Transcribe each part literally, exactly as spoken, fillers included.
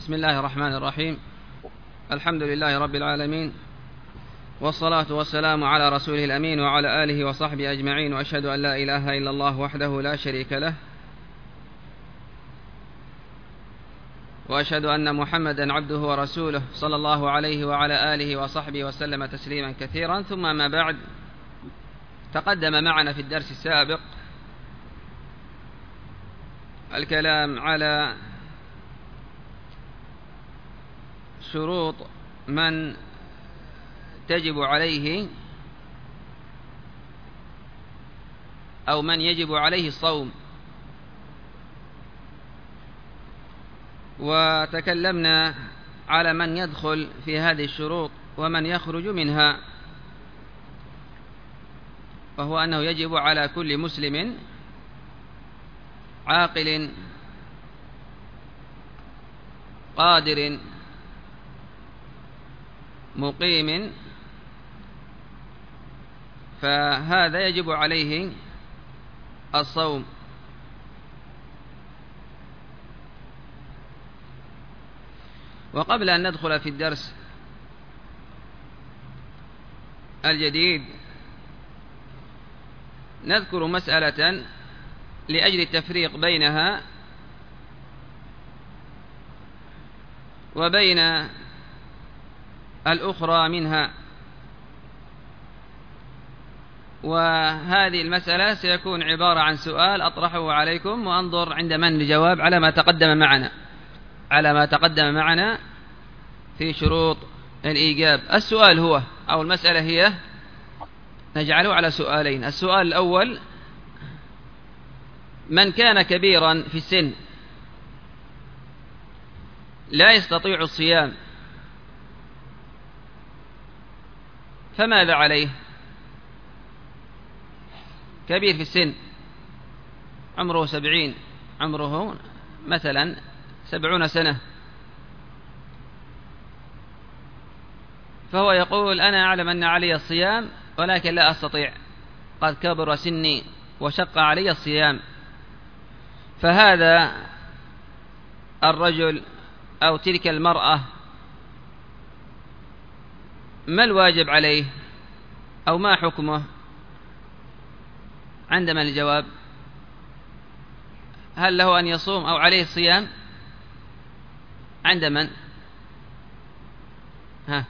بسم الله الرحمن الرحيم. الحمد لله رب العالمين، والصلاة والسلام على رسوله الأمين وعلى آله وصحبه أجمعين، وأشهد أن لا إله إلا الله وحده لا شريك له، وأشهد أن محمدا عبده ورسوله صلى الله عليه وعلى آله وصحبه وسلم تسليما كثيرا. ثم ما بعد، تقدم معنا في الدرس السابق الكلام على شروط من تجب عليه أو من يجب عليه الصوم، وتكلمنا على من يدخل في هذه الشروط ومن يخرج منها، وهو أنه يجب على كل مسلم عاقل قادر مقيم، فهذا يجب عليه الصوم. وقبل أن ندخل في الدرس الجديد نذكر مسألة لأجل التفريق بينها وبين الأخرى منها، وهذه المسألة سيكون عبارة عن سؤال أطرحه عليكم وأنظر عند من الجواب على ما تقدم معنا على ما تقدم معنا في شروط الإيجاب. السؤال هو أو المسألة هي، نجعله على سؤالين. السؤال الأول: من كان كبيرا في السن لا يستطيع الصيام فماذا عليه؟ كبير في السن، عمره سبعين، عمره مثلا سبعون سنة، فهو يقول: أنا أعلم أن علي الصيام ولكن لا أستطيع، قد كبر سني وشق علي الصيام. فهذا الرجل أو تلك المرأة ما الواجب عليه أو ما حكمه؟ عندما الجواب: هل له أن يصوم أو عليه الصيام؟ عند من؟ ها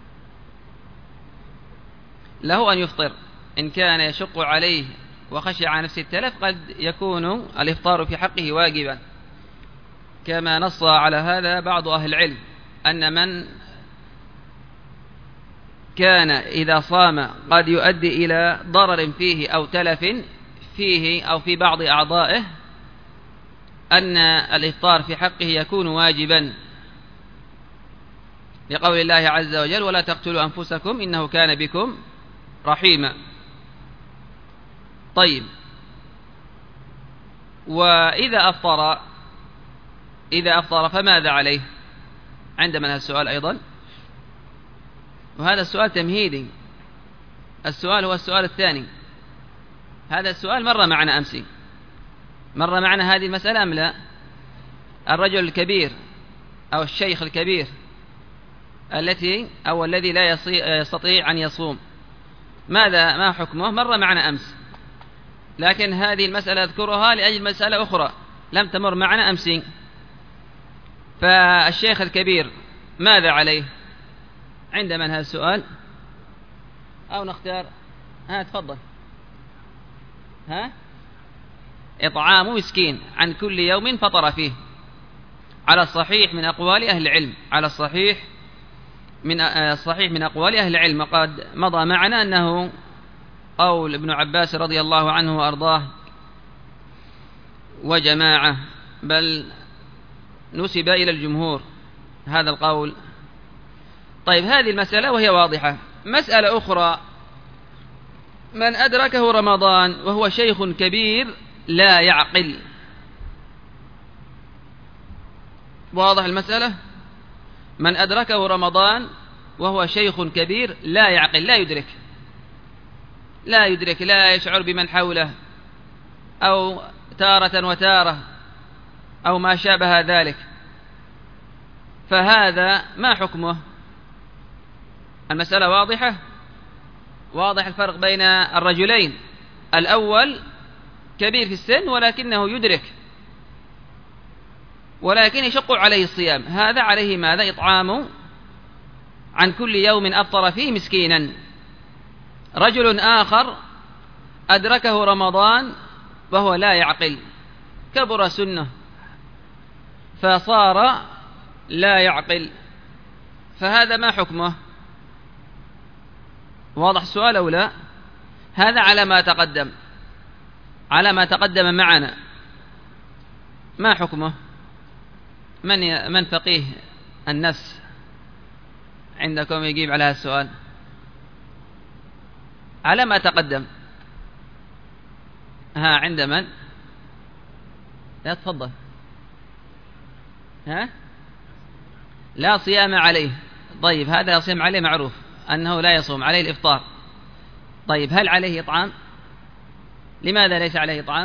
له أن يفطر إن كان يشق عليه وخشي على نفسه التلف، قد يكون الإفطار في حقه واجبا، كما نص على هذا بعض أهل العلم، أن من كان إذا صام قد يؤدي إلى ضرر فيه أو تلف فيه أو في بعض أعضائه، أن الإفطار في حقه يكون واجبا، لقول الله عز وجل: ولا تقتلوا أنفسكم إنه كان بكم رحيما. طيب، وإذا أفطر إذا أفطر فماذا عليه؟ عندما هذا السؤال أيضا، وهذا السؤال تمهيدي. السؤال هو السؤال الثاني. هذا السؤال مر معنا أمس، مر معنا هذه المسألة أم لا؟ الرجل الكبير أو الشيخ الكبير التي أو الذي لا يستطيع أن يصوم، ماذا ما حكمه؟ مر معنا أمس، لكن هذه المسألة أذكرها لأجل مسألة أخرى لم تمر معنا أمس. فالشيخ الكبير ماذا عليه؟ عند من هذا السؤال؟ أو نختار؟ ها تفضل. ها إطعام مسكين عن كل يوم فطر فيه، على الصحيح من أقوال أهل العلم، على الصحيح من الصحيح من أقوال أهل العلم. قد مضى معنا أنه قول ابن عباس رضي الله عنه وأرضاه وجماعة، بل نسب إلى الجمهور هذا القول. طيب، هذه المسألة وهي واضحة. مسألة أخرى: من أدركه رمضان وهو شيخ كبير لا يعقل. واضح المسألة؟ من أدركه رمضان وهو شيخ كبير لا يعقل، لا يدرك لا يدرك لا يشعر بمن حوله، أو تارة وتارة أو ما شابه ذلك. فهذا ما حكمه؟ المسألة واضحة؟ واضح الفرق بين الرجلين. الأول كبير في السن ولكنه يدرك ولكن يشق عليه الصيام، هذا عليه ماذا؟ إطعام عن كل يوم أفطر فيه مسكينا. رجل آخر أدركه رمضان وهو لا يعقل، كبر سنه فصار لا يعقل، فهذا ما حكمه؟ واضح السؤال أو لا؟ هذا على ما تقدم، على ما تقدم معنا. ما حكمه؟ من من فقيه النفس عندكم يجيب على هذا السؤال؟ على ما تقدم. ها عند من؟ لا تفضل. ها لا صيام عليه. طيب هذا لا صيام عليه معروف أنه لا يصوم، عليه الإفطار. طيب هل عليه إطعام؟ لماذا ليس عليه إطعام؟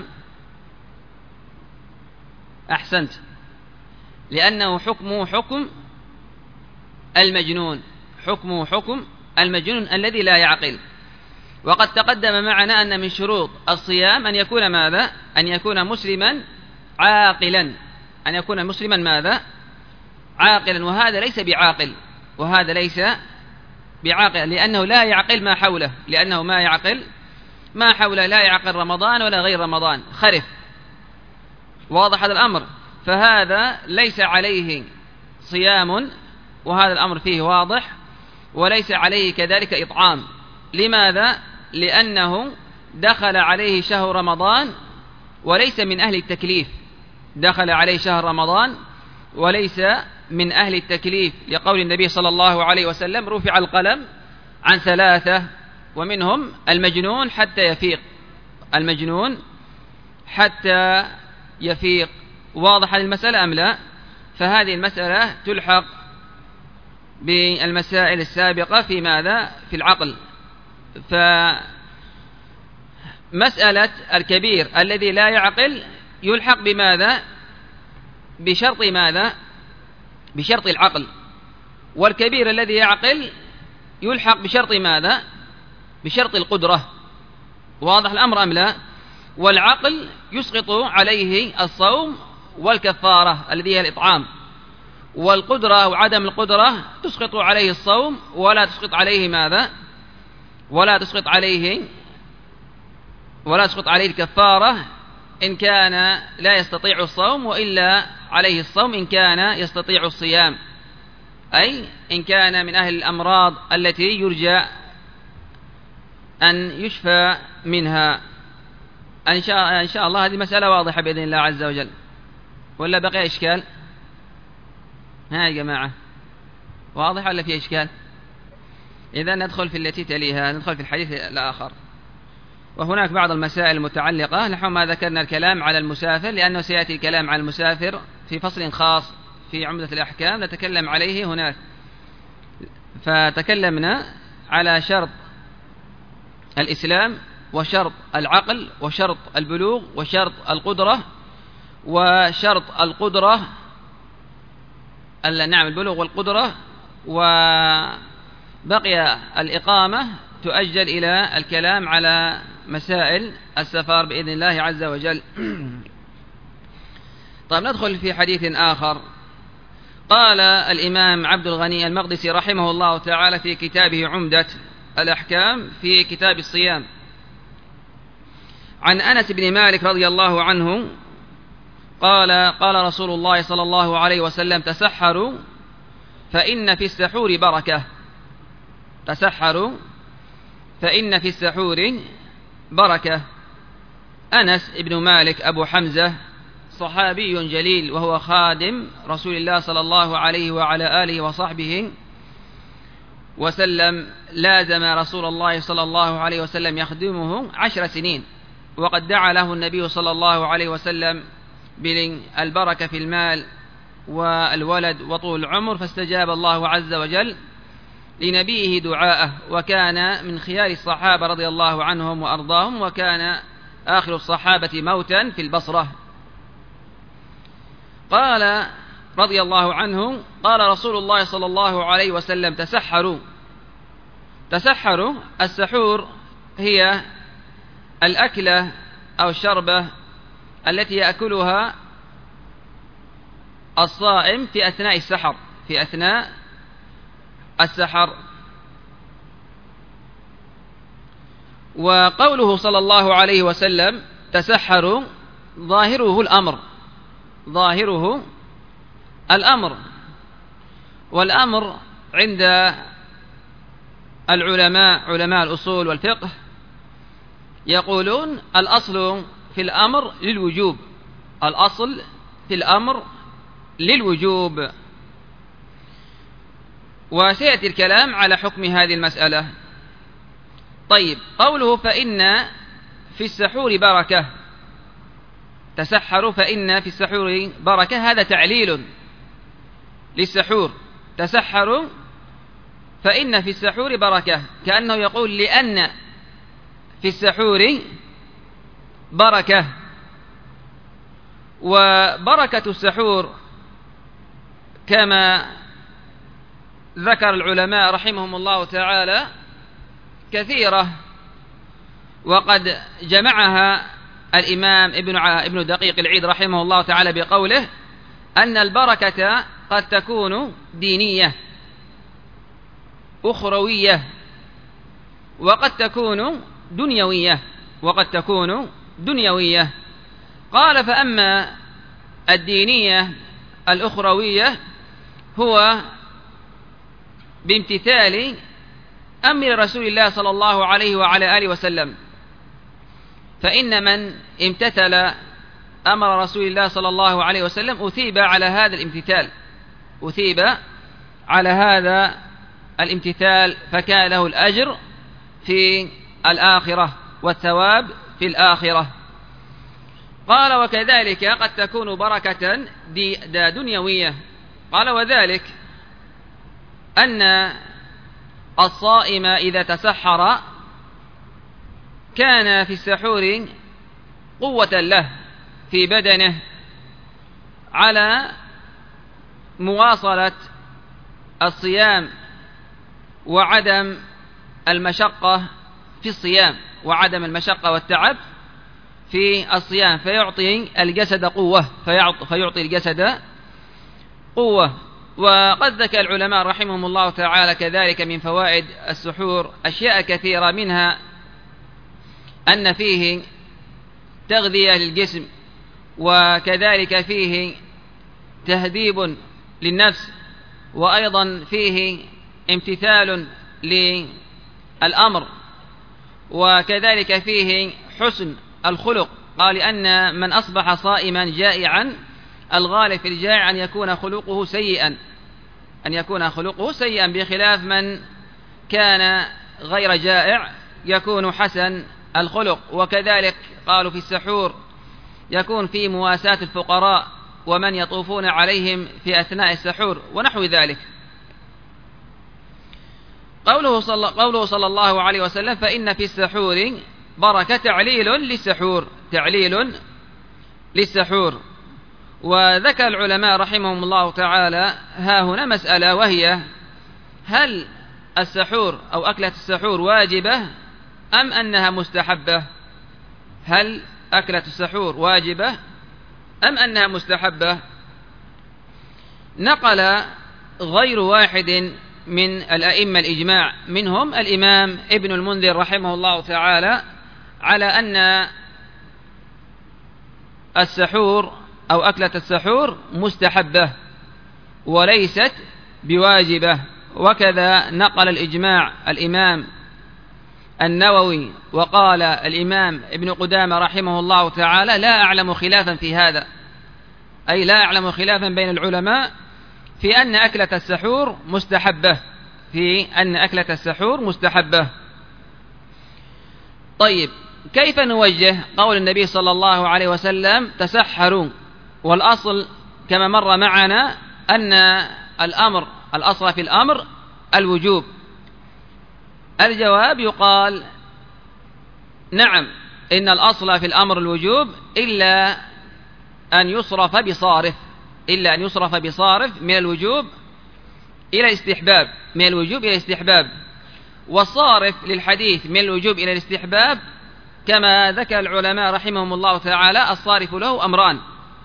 أحسنت، لأنه حكمه حكم المجنون، حكمه حكم المجنون الذي لا يعقل. وقد تقدم معنا أن من شروط الصيام أن يكون ماذا؟ أن يكون مسلما عاقلا، أن يكون مسلما ماذا؟ عاقلا، وهذا ليس بعاقل، وهذا ليس بعاقل لأنه لا يعقل ما حوله، لأنه ما يعقل ما حوله، لا يعقل رمضان ولا غير رمضان، خرف. واضح هذا الأمر؟ فهذا ليس عليه صيام، وهذا الأمر فيه واضح، وليس عليه كذلك إطعام. لماذا؟ لأنه دخل عليه شهر رمضان وليس من أهل التكليف، دخل عليه شهر رمضان وليس من أهل التكليف، لقول النبي صلى الله عليه وسلم: رفع القلم عن ثلاثة ومنهم المجنون حتى يفيق، المجنون حتى يفيق. واضح هذه المسألة أم لا؟ فهذه المسألة تلحق بالمسائل السابقة في ماذا؟ في العقل. فمسألة الكبير الذي لا يعقل يلحق بماذا؟ بشرط ماذا؟ بشرط العقل. والكبير الذي يعقل يلحق بشرط ماذا؟ بشرط القدرة. واضح الأمر أم لا؟ والعقل يسقط عليه الصوم والكفارة الذي هي الإطعام، والقدرة وعدم القدرة تسقط عليه الصوم ولا تسقط عليه ماذا؟ ولا تسقط عليه ولا تسقط عليه الكفارة إن كان لا يستطيع الصوم، وإلا عليه الصوم إن كان يستطيع الصيام، أي إن كان من أهل الأمراض التي يرجى أن يشفى منها. إن شاء, إن شاء الله هذه مسألة واضحة بإذن الله عز وجل، ولا بقي إشكال؟ ها يا جماعة، واضح ولا في إشكال؟ إذا ندخل في التي تليها، ندخل في الحديث الآخر. وهناك بعض المسائل المتعلقة، نحو ما ذكرنا الكلام على المسافر، لأنه سيأتي الكلام على المسافر في فصل خاص في عمدة الأحكام نتكلم عليه هناك. فتكلمنا على شرط الإسلام وشرط العقل وشرط البلوغ وشرط القدرة، وشرط القدرة نعم البلوغ والقدرة، وبقي الإقامة تؤجل إلى الكلام على مسائل السفر بإذن الله عز وجل. طيب ندخل في حديث آخر. قال الإمام عبد الغني المقدسي رحمه الله تعالى في كتابه عمدة الأحكام في كتاب الصيام عن أنس بن مالك رضي الله عنه قال: قال رسول الله صلى الله عليه وسلم: تسحروا فإن في السحور بركة. تسحروا فإن في السحور بركة. أنس بن مالك أبو حمزة صحابي جليل، وهو خادم رسول الله صلى الله عليه وعلى آله وصحبه وسلم، لازم رسول الله صلى الله عليه وسلم يخدمه عشر سنين، وقد دعا له النبي صلى الله عليه وسلم بالبركة في المال والولد وطول العمر، فاستجاب الله عز وجل لنبيه دعاءه، وكان من خيار الصحابة رضي الله عنهم وأرضاهم، وكان آخر الصحابة موتا في البصرة. قال رضي الله عنه قال رسول الله صلى الله عليه وسلم: تسحروا. تسحروا، السحور هي الأكلة أو الشربة التي يأكلها الصائم في أثناء السحر في أثناء السحر. وقوله صلى الله عليه وسلم تسحروا ظاهره الأمر ظاهره الأمر والأمر عند العلماء علماء الأصول والفقه يقولون الأصل في الأمر للوجوب الأصل في الأمر للوجوب. وسيأتي الكلام على حكم هذه المسألة. طيب، قوله فإن في السحور بركة، تسحروا فإن في السحور بركة، هذا تعليل للسحور. تسحروا فإن في السحور بركة، كأنه يقول لأن في السحور بركة. وبركة السحور كما ذكر العلماء رحمهم الله تعالى كثيرة، وقد جمعها الإمام ابن ابن دقيق العيد رحمه الله تعالى بقوله أن البركة قد تكون دينية أخروية وقد تكون دنيوية وقد تكون دنيوية. قال: فأما الدينية الأخروية هو بامتثال أمر رسول الله صلى الله عليه وعلى آله وسلم، فإن من امتثل أمر رسول الله صلى الله عليه وسلم أثيب على هذا الامتثال أثيب على هذا الامتثال فكان له الأجر في الآخرة والثواب في الآخرة. قال: وكذلك قد تكون بركة دنيوية. قال: وذلك أن الصائم إذا تسحر كان في السحور قوة له في بدنه على مواصلة الصيام وعدم المشقة في الصيام وعدم المشقة والتعب في الصيام، فيعطي الجسد قوة فيعطي الجسد قوة. وقد ذكر العلماء رحمهم الله تعالى كذلك من فوائد السحور أشياء كثيرة، منها أن فيه تغذية للجسم، وكذلك فيه تهذيب للنفس، وأيضا فيه امتثال للأمر، وكذلك فيه حسن الخلق. قال: لأن من أصبح صائما جائعا الغالب في الجائع أن يكون خلقه سيئا أن يكون خلقه سيئا بخلاف من كان غير جائع يكون حسن الخلق. وكذلك قالوا في السحور يكون في مواساة الفقراء ومن يطوفون عليهم في أثناء السحور ونحو ذلك. قوله صلى, قوله صلى الله عليه وسلم فإن في السحور بركة تعليل للسحور تعليل للسحور. وذكر العلماء رحمهم الله تعالى ها هنا مسألة، وهي هل السحور أو أكلة السحور واجبة أم أنها مستحبة؟ هل أكلة السحور واجبة أم أنها مستحبة؟ نقل غير واحد من الأئمة الإجماع، منهم الإمام ابن المنذر رحمه الله تعالى، على أن السحور أو أكلة السحور مستحبة وليست بواجبة. وكذا نقل الإجماع الإمام النووي، وقال الإمام ابن قدامة رحمه الله تعالى لا أعلم خلافا في هذا، أي لا أعلم خلافا بين العلماء في أن أكلة السحور مستحبة في أن أكلة السحور مستحبة. طيب، كيف نوجه قول النبي صلى الله عليه وسلم تسحروا، والأصل كما مر معنا أن الأمر الأصل في الأمر الوجوب؟ الجواب يقال نعم، إن الأصل في الأمر الوجوب إلا أن يصرف بصارف إلا أن يصرف بصارف من الوجوب إلى الاستحباب، من الوجوب إلى الاستحباب. والصارف للحديث من الوجوب إلى الاستحباب كما ذكر العلماء رحمهم الله تعالى الصارف له أمران: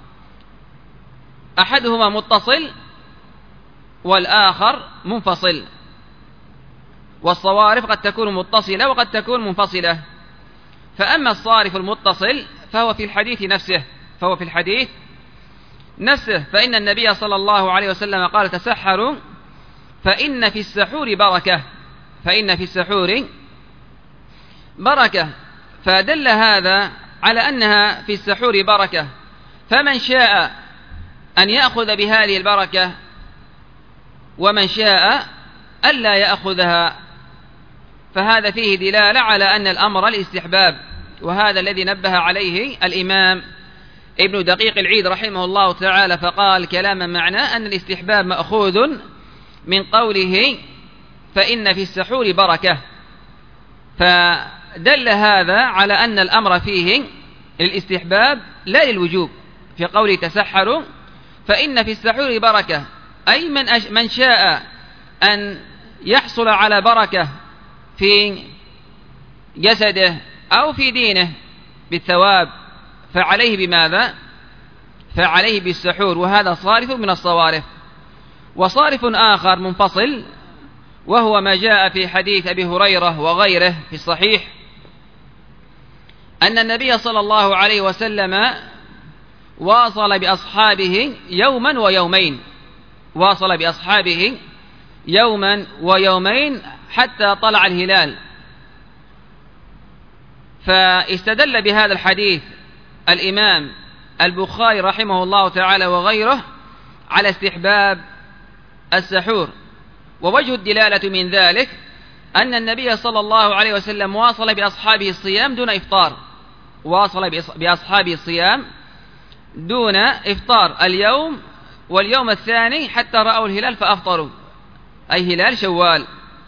أحدهما متصل والآخر منفصل. والصوارف قد تكون متصلة وقد تكون منفصلة. فأما الصارف المتصل فهو في الحديث نفسه فهو في الحديث نفسه فإن النبي صلى الله عليه وسلم قال: تسحروا فإن في السحور بركة فإن في السحور بركة. فدل هذا على أنها في السحور بركة، فمن شاء أن يأخذ بهذه البركة ومن شاء ألا يأخذها، فهذا فيه دلالة على أن الأمر الاستحباب. وهذا الذي نبه عليه الإمام ابن دقيق العيد رحمه الله تعالى، فقال كلاما معناه أن الاستحباب مأخوذ من قوله فإن في السحور بركة. فدل هذا على أن الأمر فيه للاستحباب لا للوجوب، في قوله تسحروا فإن في السحور بركة، أي من, أش... من شاء أن يحصل على بركة في جسده أو في دينه بالثواب فعليه بماذا؟ فعليه بالسحور، وهذا صارف من الصوارف. وصارف آخر منفصل وهو ما جاء في حديث أبي هريرة وغيره في الصحيح أن النبي صلى الله عليه وسلم واصل بأصحابه يوما ويومين واصل بأصحابه يوما ويومين حتى طلع الهلال. فاستدل بهذا الحديث الإمام البخاري رحمه الله تعالى وغيره على استحباب السحور. ووجه الدلالة من ذلك أن النبي صلى الله عليه وسلم واصل بأصحابه الصيام دون إفطار واصل بأصحابه الصيام دون إفطار اليوم واليوم الثاني حتى رأوا الهلال فأفطروا، أي هلال شوال.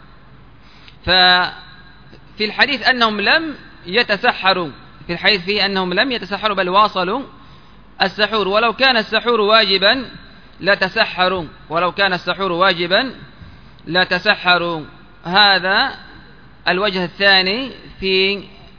ففي الحديث أنهم لم يتسحروا في الحديث فيه أنهم لم يتسحروا بل واصلوا السحور. ولو كان السحور واجبا لتسحروا ولو كان السحور واجبا لتسحروا. هذا الوجه الثاني في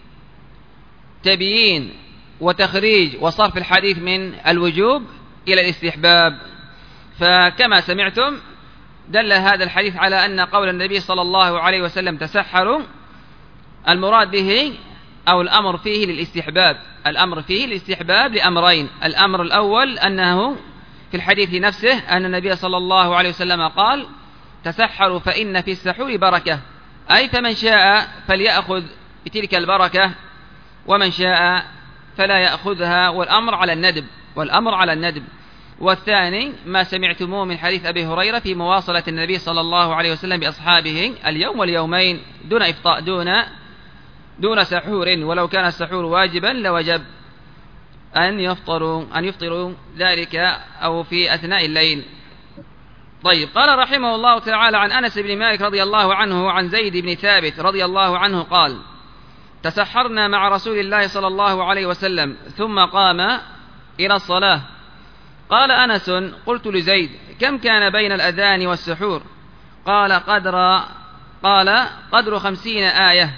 تبيين وتخريج وصرف الحديث من الوجوب إلى الاستحباب. فكما سمعتم دل هذا الحديث على أن قول النبي صلى الله عليه وسلم تسحروا المراد به أو الأمر فيه للاستحباب الأمر فيه للاستحباب لأمرين: الأمر الأول أنه في الحديث نفسه أن النبي صلى الله عليه وسلم قال تسحروا فإن في السحور بركة، أي فمن شاء فليأخذ بتلك البركة ومن شاء فلا يأخذها، والأمر على الندب والأمر على الندب. والثاني ما سمعتموه من حديث أبي هريرة في مواصلة النبي صلى الله عليه وسلم بأصحابه اليوم واليومين دون إفطاء دون دون سحور، ولو كان السحور واجبا لوجب أن يفطروا أن يفطروا ذلك أو في أثناء الليل. طيب، قال رحمه الله تعالى عن أنس بن مالك رضي الله عنه عن زيد بن ثابت رضي الله عنه قال: تسحرنا مع رسول الله صلى الله عليه وسلم ثم قام إلى الصلاة. قال أنس: قلت لزيد: كم كان بين الأذان والسحور؟ قال: قدر قال قدر خمسين آية.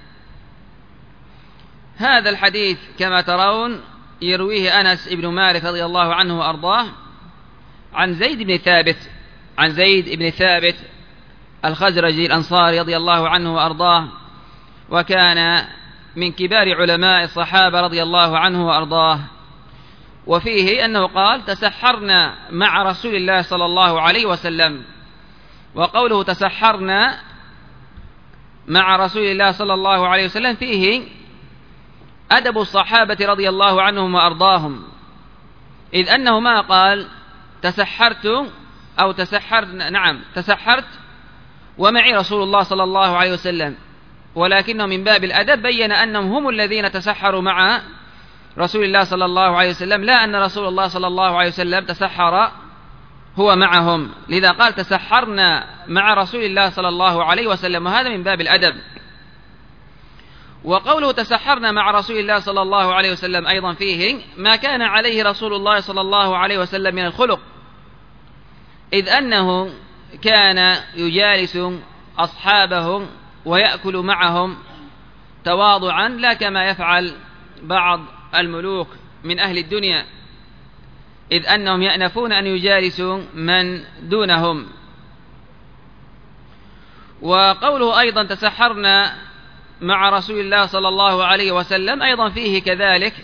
هذا الحديث كما ترون يرويه أنس بن مالك رضي الله عنه وأرضاه عن زيد بن ثابت عن زيد بن ثابت الخزرجي الأنصاري رضي الله عنه وأرضاه، وكان من كبار علماء الصحابة رضي الله عنه وأرضاه. وفيه أنه قال: تسحرنا مع رسول الله صلى الله عليه وسلم. وقوله تسحرنا مع رسول الله صلى الله عليه وسلم فيه أدب الصحابة رضي الله عنهم وأرضاهم، إذ أنه ما قال تسحرت أو تسحر نعم تسحرت ومعي رسول الله صلى الله عليه وسلم، ولكنه من باب الأدب بين أنهم هم الذين تسحروا مع رسول الله صلى الله عليه وسلم، لا أن رسول الله صلى الله عليه وسلم تسحر هو معهم، لذا قال تسحرنا مع رسول الله صلى الله عليه وسلم، وهذا من باب الأدب. وقوله تسحرنا مع رسول الله صلى الله عليه وسلم أيضا فيه ما كان عليه رسول الله صلى الله عليه وسلم من الخلق إذ أنه كان يجالس أصحابه ويأكل معهم تواضعا، لا كما يفعل بعض الملوك من أهل الدنيا، إذ أنهم يأنفون أن يجالسوا من دونهم. وقوله أيضا تسحرنا مع رسول الله صلى الله عليه وسلم أيضا فيه كذلك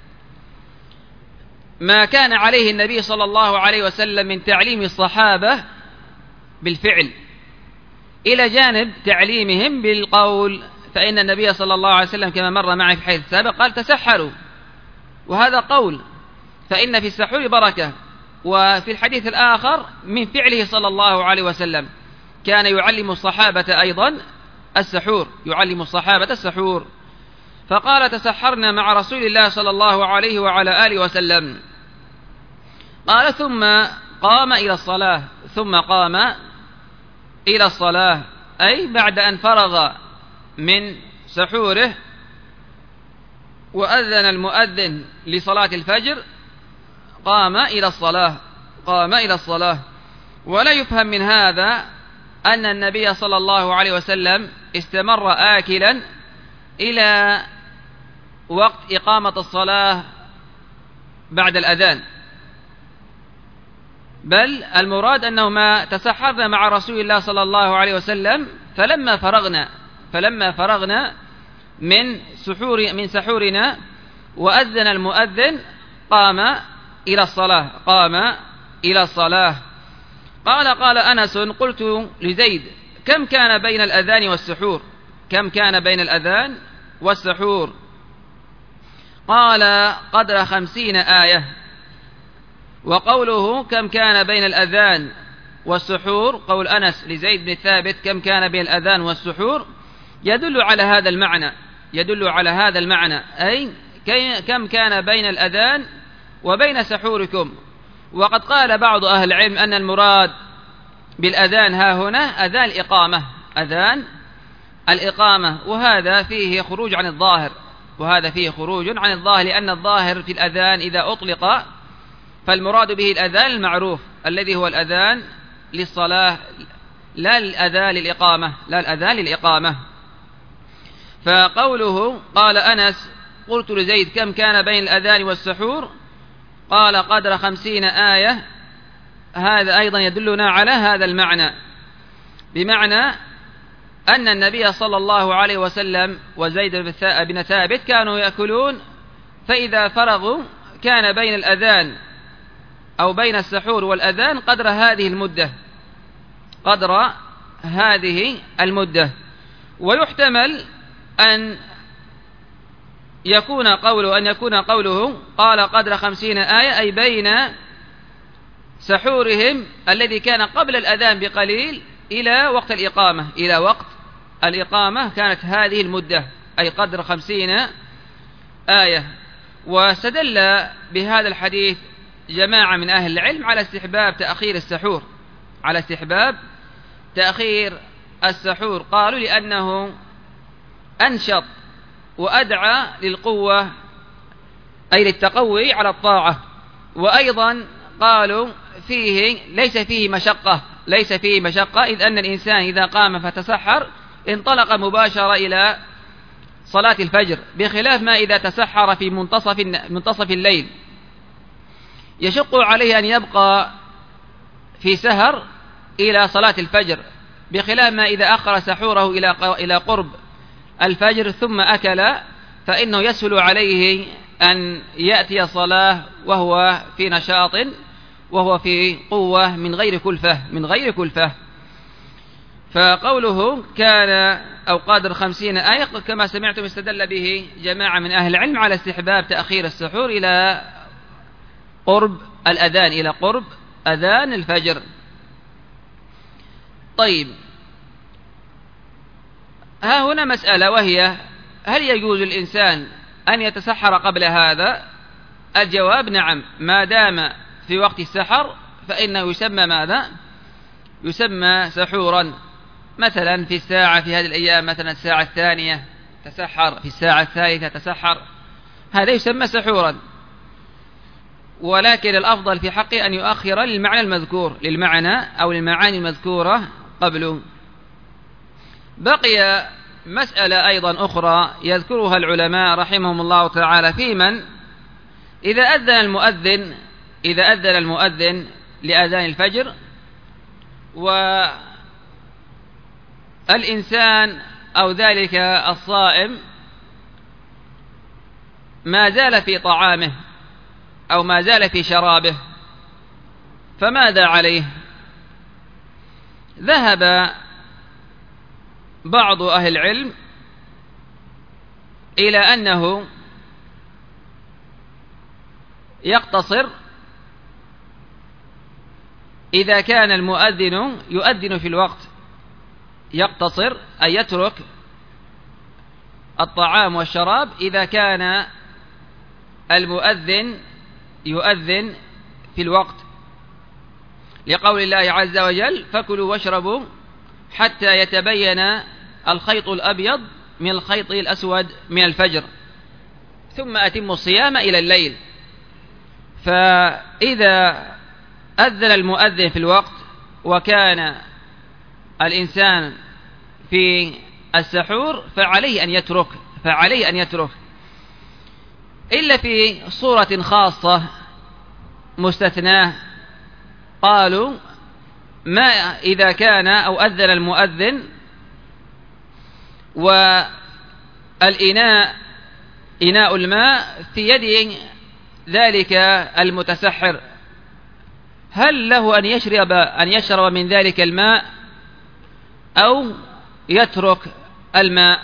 ما كان عليه النبي صلى الله عليه وسلم من تعليم الصحابة بالفعل، إلى جانب تعليمهم بالقول، فإن النبي صلى الله عليه وسلم كما مر معي في حديث سابق قال تسحروا، وهذا قول، فإن في السحور بركة. وفي الحديث الآخر من فعله صلى الله عليه وسلم كان يعلم الصحابة أيضا السحور، يعلم الصحابة السحور. فقال تسحرنا مع رسول الله صلى الله عليه وعلى آله وسلم. قال ثم قام إلى الصلاة، ثم قام إلى الصلاة، أي بعد أن فرغ من سحوره وأذن المؤذن لصلاة الفجر قام إلى الصلاة، قام إلى الصلاة. ولا يفهم من هذا أن النبي صلى الله عليه وسلم استمر آكلا إلى وقت إقامة الصلاة بعد الأذان، بل المراد أنه ما تسحرنا مع رسول الله صلى الله عليه وسلم فلما فرغنا فلما فرغنا من سحور من سحورنا وأذن المؤذن قام إلى الصلاة، قام إلى الصلاة. قال قال أنس قلت لزيد كم كان بين الأذان والسحور، كم كان بين الأذان والسحور؟ قال قدر خمسين آية. وقوله كم كان بين الأذان والسحور، قول أنس لزيد بن ثابت كم كان بين الأذان والسحور، يدل على هذا المعنى، يدل على هذا المعنى، أي كم كان بين الأذان وبين سحوركم. وقد قال بعض أهل العلم أن المراد بالأذان ها هنا أذان الإقامة، أذان الإقامة، وهذا فيه خروج عن الظاهر، وهذا فيه خروج عن الظاهر، لأن الظاهر في الأذان إذا أطلق فالمراد به الأذان المعروف الذي هو الأذان للصلاة، لا الأذان للإقامة، لا الأذان للإقامة. فقوله قال أنس قلت لزيد كم كان بين الأذان والسحور، قال قدر خمسين آية، هذا أيضا يدلنا على هذا المعنى، بمعنى أن النبي صلى الله عليه وسلم وزيد بن ثابت كانوا يأكلون، فإذا فرغوا كان بين الأذان أو بين السحور والأذان قدر هذه المدة، قدر هذه المدة. ويحتمل أن يكون قوله أن يكون قوله قال قدر خمسين آية أي بين سحورهم الذي كان قبل الأذان بقليل إلى وقت الإقامة، إلى وقت الإقامة كانت هذه المدة، أي قدر خمسين آية. واستدل بهذا الحديث جماعة من أهل العلم على استحباب تأخير السحور، على استحباب تأخير السحور، قالوا لأنه أنشط وأدعى للقوة أي للتقوي على الطاعة. وأيضا قالوا فيه ليس فيه مشقة، ليس فيه مشقة، إذ أن الإنسان إذا قام فتسحر انطلق مباشرة إلى صلاة الفجر، بخلاف ما إذا تسحر في منتصف منتصف الليل يشق عليه أن يبقى في سهر إلى صلاة الفجر، بخلاف ما إذا أخر سحوره إلى إلى قرب الفجر ثم أكل فإنه يسهل عليه أن يأتي الصلاة وهو في نشاط وهو في قوة من غير كلفة، من غير كلفة. فقوله كان أو قادر خمسين آية كما سمعتم استدل به جماعة من أهل العلم على استحباب تأخير السحور إلى قرب الأذان، إلى قرب أذان الفجر. طيب، ها هنا مسألة، وهي هل يجوز الإنسان أن يتسحر قبل هذا؟ الجواب نعم، ما دام في وقت السحر فإنه يسمى ماذا؟ يسمى سحورا. مثلا في الساعة في هذه الأيام مثلا الساعة الثانية تسحر، في الساعة الثالثة تسحر، هذا يسمى سحورا. ولكن الأفضل في حقه أن يؤخر للمعنى المذكور للمعنى أو للمعاني المذكورة قبله. بقي مسألة أيضا أخرى يذكرها العلماء رحمهم الله تعالى في من إذا أذن المؤذن إذا أذن المؤذن لأذان الفجر والإنسان أو ذلك الصائم ما زال في طعامه أو ما زال في شرابه، فماذا عليه؟ ذهب بعض أهل العلم إلى أنه يقتصر إذا كان المؤذن يؤذن في الوقت، يقتصر أن يترك الطعام والشراب إذا كان المؤذن يؤذن في الوقت، لقول الله عز وجل: فكلوا واشربوا حتى يتبين الخيط الأبيض من الخيط الأسود من الفجر ثم أتموا الصيام إلى الليل. فإذا أذن المؤذن في الوقت وكان الإنسان في السحور فعليه أن يترك فعليه أن يترك إلا في صورة خاصة مستثناة. قالوا: ما إذا كان أو أذن المؤذن والإناء إناء الماء في يد ذلك المتسحر، هل له أن يشرب أن يشرب من ذلك الماء أو يترك الماء؟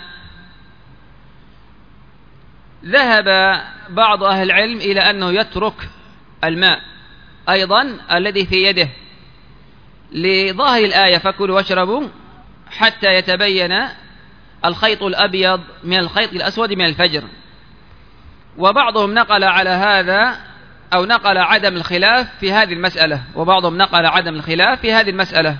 ذهب بعض أهل العلم إلى أنه يترك الماء أيضا الذي في يده، لظاهر الآية: فكلوا واشربوا حتى يتبين الخيط الأبيض من الخيط الأسود من الفجر. وبعضهم نقل على هذا أو نقل عدم الخلاف في هذه المسألة وبعضهم نقل عدم الخلاف في هذه المسألة.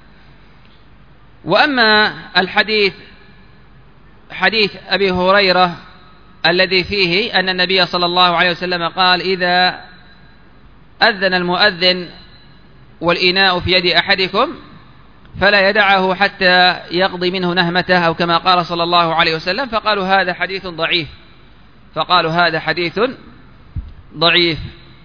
وأما الحديث حديث أبي هريرة الذي فيه أن النبي صلى الله عليه وسلم قال: إذا أذن المؤذن والإناء في يد أحدكم فلا يدعه حتى يقضي منه نهمته، أو كما قال صلى الله عليه وسلم، فقالوا هذا حديث ضعيف فقالوا هذا حديث ضعيف.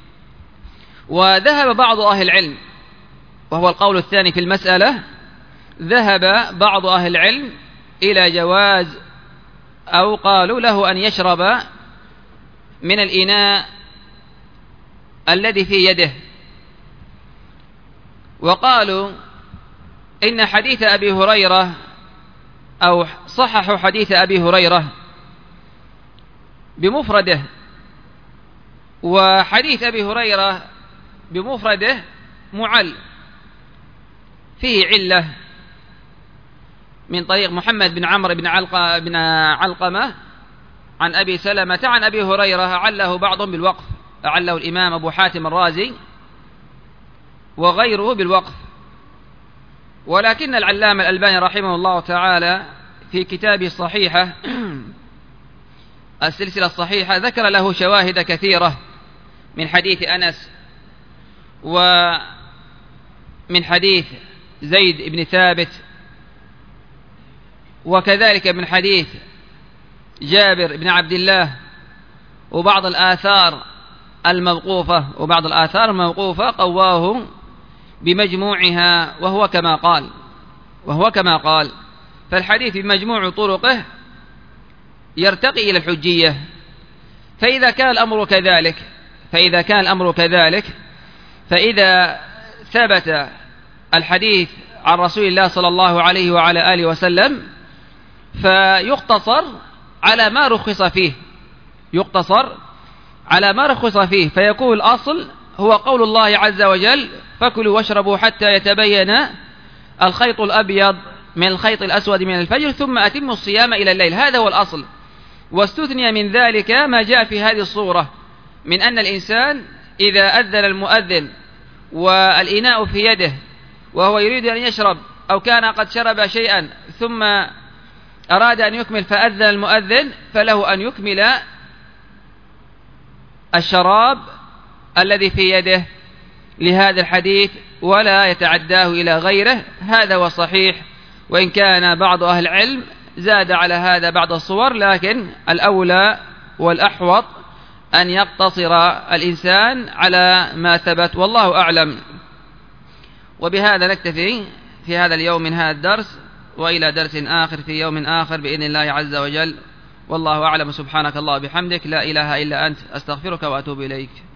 وذهب بعض أهل العلم، وهو القول الثاني في المسألة، ذهب بعض أهل العلم إلى جواز أو قالوا له أن يشرب من الإناء الذي في يده. وقالوا إن حديث أبي هريرة أو صححوا حديث أبي هريرة بمفرده، وحديث أبي هريرة بمفرده معل فيه علة من طريق محمد بن عمرو بن علقمة بن علقمة عن أبي سلمة عن أبي هريرة، أعله بعضهم بالوقف، أعله الإمام أبو حاتم الرازي وغيره بالوقف. ولكن العلامة الألباني رحمه الله تعالى في كتابه الصحيحة السلسلة الصحيحة ذكر له شواهد كثيرة من حديث أنس ومن حديث زيد بن ثابت وكذلك من حديث جابر بن عبد الله وبعض الآثار الموقوفة وبعض الآثار الموقوفة قواه بمجموعها، وهو كما قال وهو كما قال فالحديث بمجموع طرقه يرتقي إلى الحجية. فإذا كان الأمر كذلك فإذا كان الأمر كذلك فإذا ثبت الحديث عن رسول الله صلى الله عليه وعلى آله وسلم فيقتصر على ما رخص فيه يقتصر على ما رخص فيه فيكون الأصل هو قول الله عز وجل: فكلوا واشربوا حتى يتبين الخيط الأبيض من الخيط الأسود من الفجر ثم أتموا الصيام إلى الليل. هذا هو الأصل. واستثني من ذلك ما جاء في هذه الصورة من أن الإنسان إذا أذن المؤذن والإناء في يده وهو يريد أن يشرب أو كان قد شرب شيئا ثم أراد أن يكمل فأذن المؤذن فله أن يكمل الشراب الذي في يده لهذا الحديث ولا يتعداه إلى غيره، هذا هو صحيح، وإن كان بعض أهل العلم زاد على هذا بعض الصور، لكن الأولى والأحوط أن يقتصر الإنسان على ما ثبت، والله أعلم. وبهذا نكتفي في هذا اليوم من هذا الدرس، وإلى درس آخر في يوم آخر بإذن الله عز وجل، والله أعلم. سبحانك الله وبحمدك، لا إله إلا أنت، أستغفرك وأتوب إليك.